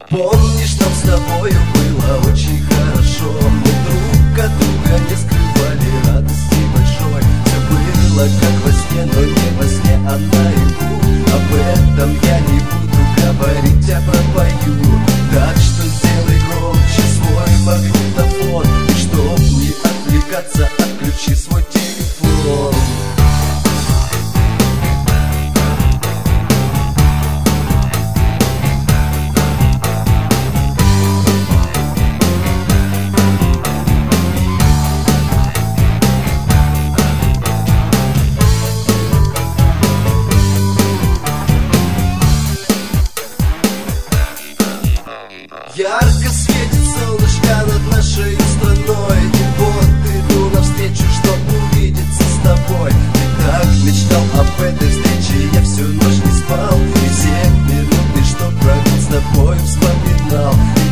Помнишь, нам с тобою было очень хорошо. Мы друг от друга не скрывали радости большой. Все было как во сне, но не во сне, а наяву. Об этом я не буду говорить, а пропою. Так что сделай громче свой магнитофон, и чтоб не отвлекаться, отключи свой телефон. Ярко светит солнышко над нашей страной, и вот иду навстречу, чтоб увидеться с тобой. Ты так мечтал об этой встрече, я всю ночь не спал, и все минуты, что провел с тобой, вспоминал.